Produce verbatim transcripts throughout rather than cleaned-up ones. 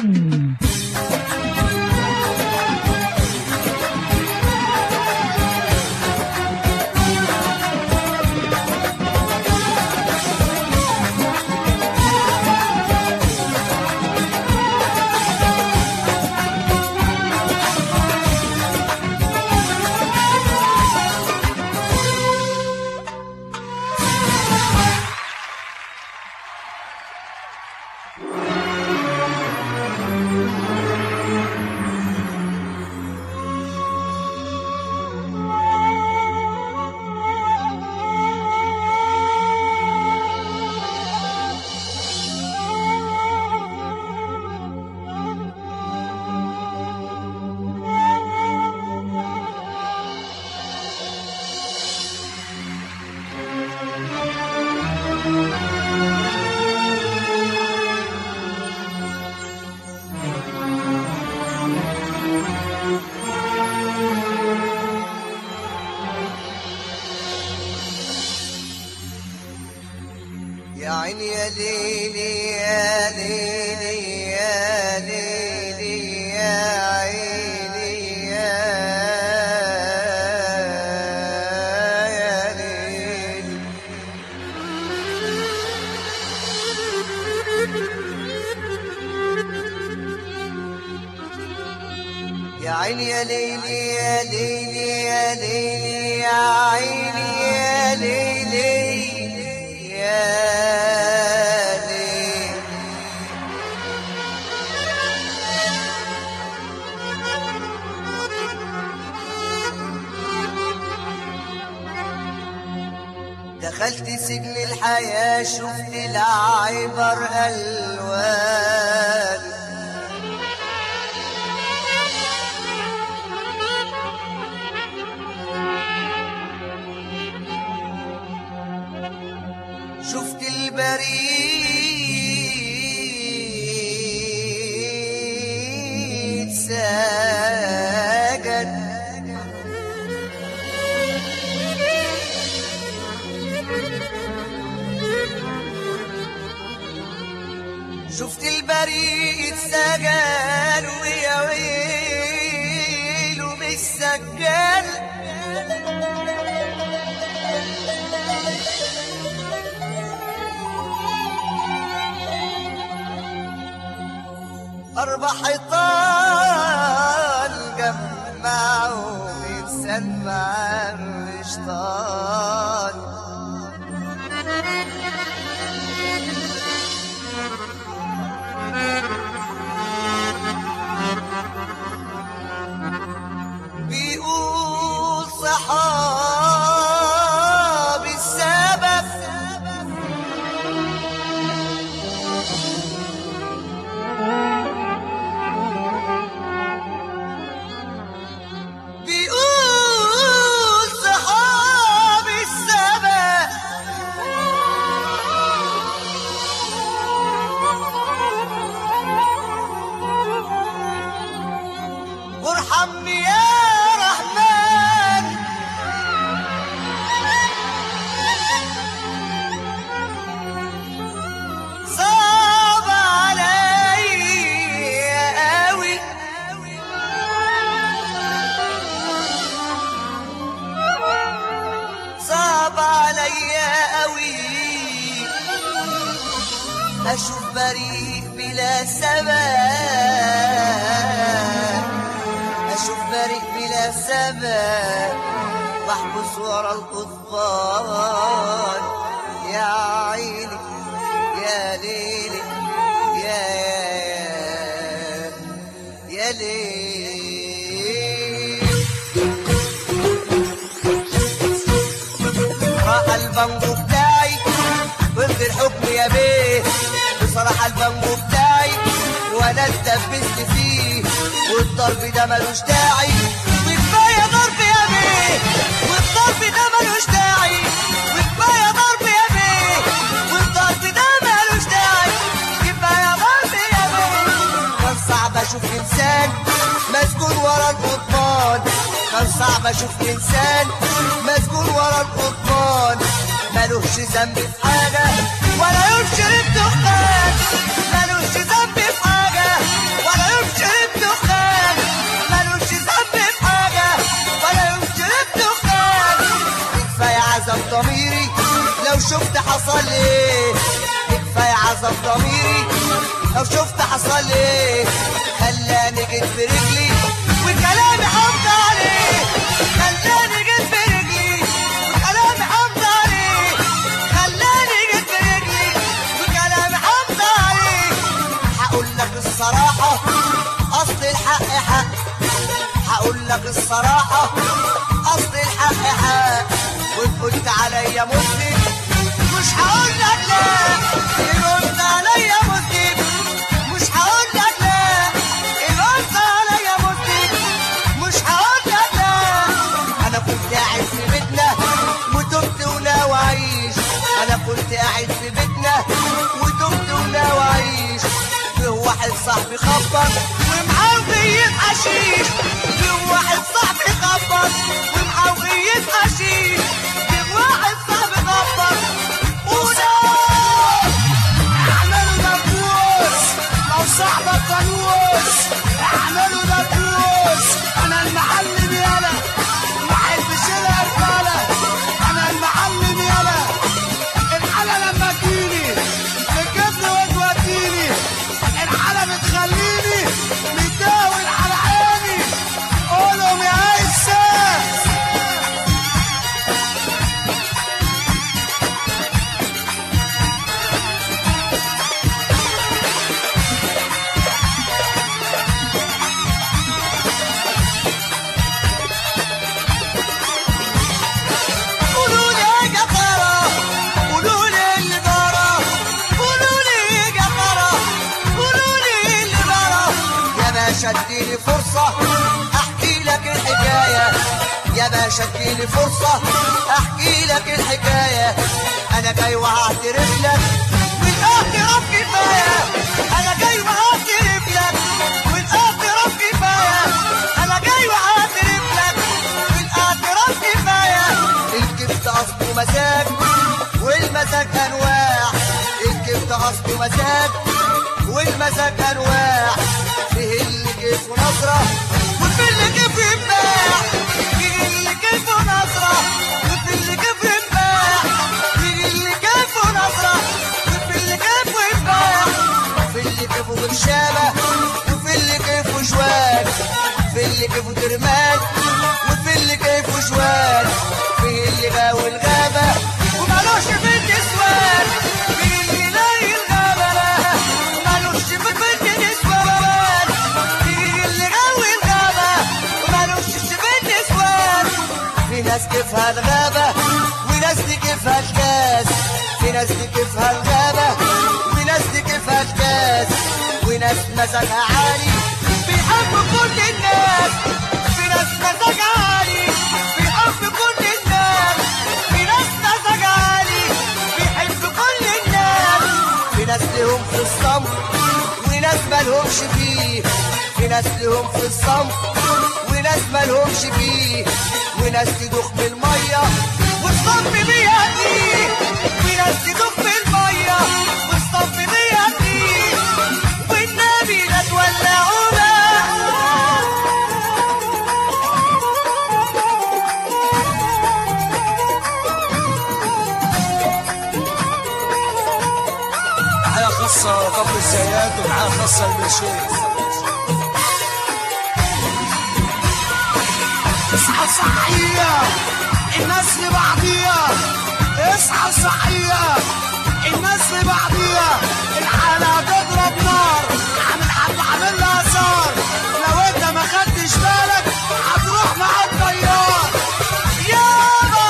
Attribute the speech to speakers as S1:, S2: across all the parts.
S1: يا عيني يا ليلي يا ليلي يا ليلي يا عيني يا يا ليلي يا عيني يا ليلي يا ليلي يا ليلي يا عيني يا ليلي دخلت سجن الحياة شفت العبر ألوان شفت البريد ساجد شفت البريد سجل ويا ويله مش سجل أربع حيطان جمعوا إنسان مع الشيطان بيقول صحابي السبب بيقول صحابي السبب وارحمني يا رحمن صعب عليا قوي صعب عليا قوي اشوف بريء بلا سبب اشوف بريء بلا سبب واحبس ورا القضبان يا عيني يا ليلي يا يا ليلي راح البنجو بتاعي وانزل حكم يا بيه بصراحة البنجو بتاعي وانا اتدبست فيه والضرب ده ملوش داعي وكفايه ضرب يا بيه والضرب ده ملوش داعي وكفايه ضرب يا بيه والضرب ده ملوش داعي كفايه ضرب يا بيه كان صعب اشوف انسان مسجون ورا القضبان كان صعب اشوف انسان مسجون ورا القضبان ملوش ذنب في حاجه ولا ينشر الدخان ملوش ذنب في حاجه حصل لي كفاية عذاب ضميري لو شفت حصل لي خلاني جيت برجلي وكلامي حمد عليه خلاني جيت برجلي وكلامي حمد عليه خلاني جيت برجلي وكلامي حمد عليه هقول لك الصراحة أصل الحق حق هقول لك الصراحة أصل الحق حق وإن قلت عليا مسلم مش هقول لك لا إن قلت عليا مسلم مش هقول لك لا إن قلت عليا مسلم مش هقول لك لا أنا كنت قاعد في بيتنا وتبت وناوي أعيش أنا كنت قاعد في بيتنا وتبت وناوي أعيش فيه واحد صاحبي خبط ومعوقية حشيش فيه واحد صاحبي خبط ومعوقية حشيش فيه واحد صاحبي خبط ونار
S2: اعملوا دبوس لو صاحبك فانوس اعملوا دبوس انا المعلم يالا ما احبش القفاله انا المعلم يالا الحاله لما تجيني تجيبني وتوديني الحاله بتخليني متداول على عيني قولهم يا عيسى
S1: قولوا لي يا جبارة قولوا لي اللي دارة قولوا لي يا جبارة قولوا لي اللي دارة يا باشا اديني فرصة احكي لك الحكاية يا باشا اديني فرصة احكي لك الحكاية انا جاي وهعترف لك والاعتراف كفاية انا جاي وهعترف لك والاعتراف كفاية انا جاي وهعترف لك والاعتراف كفاية الكبت اصله مزاج والمزاج انواع الكبت اصله مزاج والمزاج انواع فيه اللي كيفه نظرة وفي اللي كيفه يباع فيه اللي كيفه نظرة وفي اللي كيفه يباع فيه اللي كيفه نظرة وفي اللي كيفه يباع في اللي كيفه برشامة وفي اللي كيفه شوال في اللي كيفه ترمال وفي اللي كيفه شوال في اللي غاوي الغابة ومالوش في النسوان في اللي لاقي الغابة لا ومالوش في النسوان في اللي غاوي الغابة ومالوش في النسوان في ناس كيفها الغابة وناس دي كيفها الكاس في ناس دي كيفها الغابة وناس دي كيفها الكاس وناس مزاجها عالي بيحبوا كل الناس في ناس مزاجها عالي بيحب كل الناس في ناس مزاجها عالي بيحب كل الناس في ناس لهم في الصمت وناس مالهمش فيه في ناس لهم في الصمت وناس مالهمش فيه وناس تدوخ بالمية والصمت بيهديه وناس تدوخ بالمية والصمت بيهديه والنبي لا تولعونا
S2: معايا خاصة قبل الزيات ومعايا خاصة المشي اصحى صحية الناس لبعضيها اصحى صحية الناس لبعضيها الحالة تضرب نار عامل حد عامل لها صار لو انت ما خدتش بالك هتروح مع الطيار
S1: يابا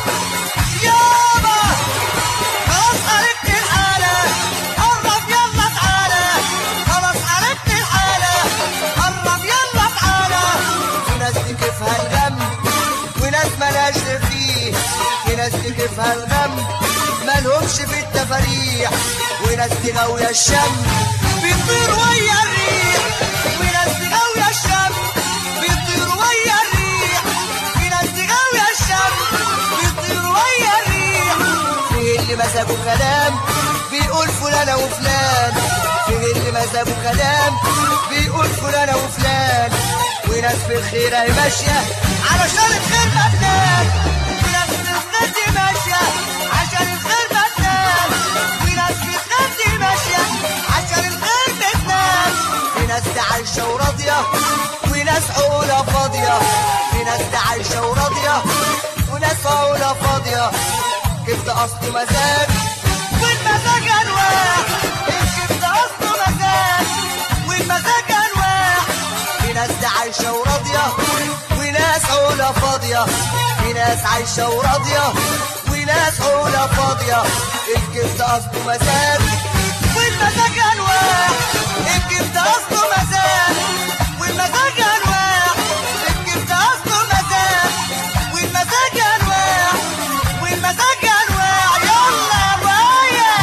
S1: يابا خلاص عرفت الحالة قرب يلا تعالى خلاص عرفت الحالة قرب يلا تعالى في ناس دي كيفها الغم وناس ملاش فيه في ناس دي كيفها الغم مالهمش في التفاريح وناس دي غاوية الشم بيطير ويا الريح وناس دي غاوية الشم بيطير ويا الريح في ناس دي غاوية الشم بيطير ويا الريح في اللي مزاجه كلام بيقول فلانة وفلان في اللي مزاجه كلام بيقول فلانة وفلان وناس في الخير اهي ماشية علشان الخير ما تنام وناس في الخير دي ماشية عشان الخير ما تنام ناس عايشة وراضية وناس عقولها فاضية، في ناس عايشة وراضية وناس عقولها فاضية. كبد أصله مزاج والمزاج أنواع، الكبد أصله مزاج والمزاج أنواع. في ناس عايشة وراضية وناس عقولها فاضية، في ناس عايشة وراضية وناس عقولها فاضية. الكبد أصله مزاج والمزاج أنواع، الكبد أصله مزاج والمزاج أنواع، الكبد أصله مزاج والمزاج أنواع والمزاج أنواع. يلا يا بايا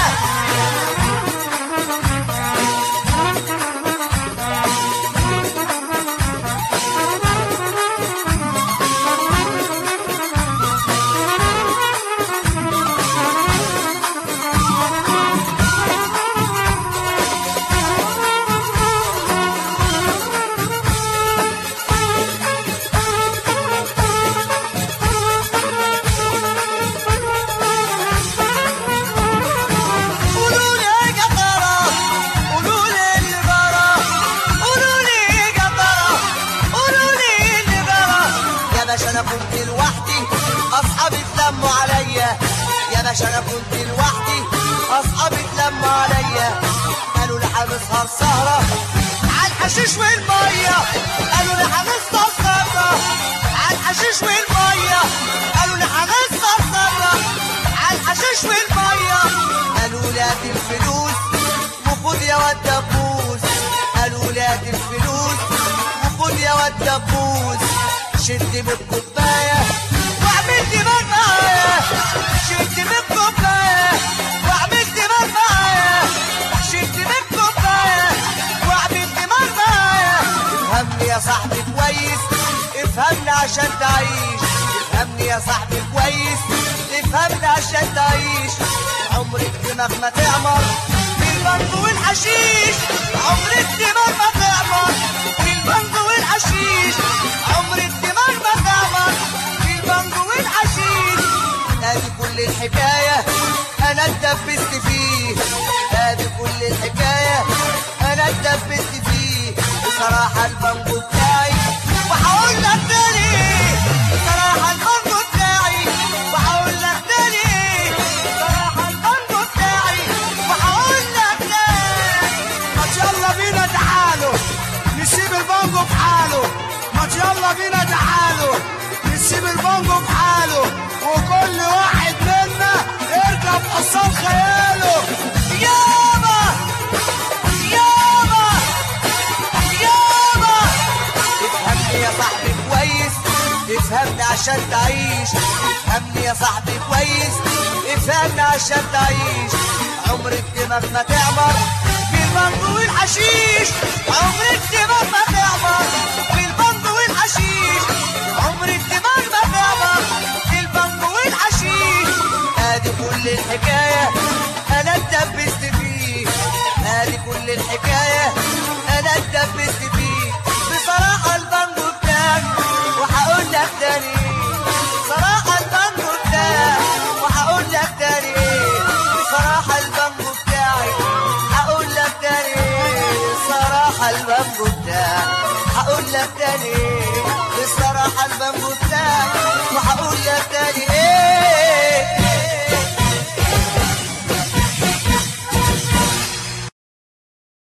S1: انا كنت لوحدي اصحابي اتلموا عليا، يا باشا انا كنت لوحدي اصحابي اتلموا عليا. قالوا لي هنسهر سهره على الحشيش والميه، قالوا لي هنسهر سهره على الحشيش والميه، قالوا لي هنسهر سهره على الحشيش والميه. قالوا لي هات الفلوس وخد يا واد دبوس، قالوا لي هات الفلوس وخد يا واد دبوس. شد بالكوباية واعمل دماغ معايا، شد بالكوباية واعمل دماغ معايا، شد بالكوباية واعمل دماغ معايا. افهمني يا صاحبي كويس، افهمني عشان تعيش، افهمني يا صاحبي كويس، افهمني عشان تعيش. عمر الدماغ ما تعمر في البنج والحشيش، عمر الدماغ ما تعمر في البنج والحشيش، عمر الدماغ ما تعمر في البنج والحشيش. ادي كل الحكاية انا اتدبست فيه، ادي كل الحكاية انا اتدبست فيه. بصراحة البنج بتاعي وهقول لك تاني، بصراحة البنج بتاعي وهقول لك تاني، بصراحة البنج بتاعي وهقول لك تاني.
S2: ما يلا بينا تعالوا نسيب البانجو بحاله، ما يلا بينا تعالوا نسيب البانجو بحاله، وكل واحد منا يركب حصان خياله.
S1: يابا يابا يابا افهمني يا صاحبي كويس، افهمني عشان تعيش، افهمني يا صاحبي كويس، افهمني عشان تعيش. عمر الدماغ ما تعمر في البنج والحشيش، عمر الدماغ ما تعمر في البنج والحشيش، عمر الدماغ ما تعمر في البنج والحشيش. ادي كل الحكاية انا اتدبست فيه، ادي كل الحكاية انا اتدبست فيه. بصراحة البنج بتاعك وهقول لك تاني، بصراحة البنج بتاعك وهقول لك تاني، بصراحة البنج بتاعي هقول لك تاني، بصراحة البنج بتاعك هقول لك تاني.